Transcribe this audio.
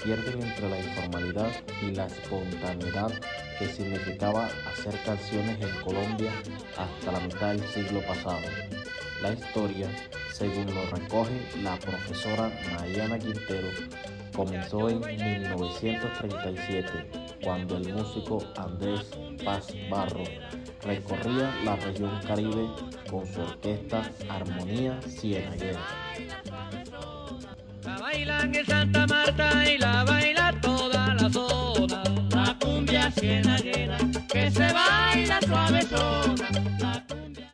pierden entre la informalidad y la espontaneidad que significaba hacer canciones en Colombia hasta la mitad del siglo pasado. La historia, según lo recoge la profesora Mariana Quintero, comenzó en 1937, cuando el músico Andrés Paz Barro recorría la región Caribe con su orquesta Armonía Cienaguera. La bailan en Santa Marta y la baila toda la zona, la cumbia cienaguera que se baila suavezona.